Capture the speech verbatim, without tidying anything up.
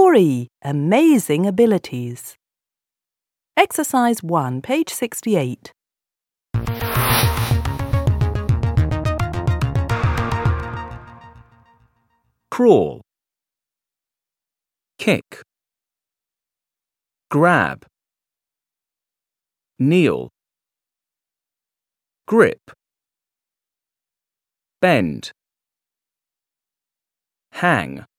Story, Amazing Abilities. Exercise one, page sixty-eight. Crawl, kick, grab, kneel, grip, bend, hang,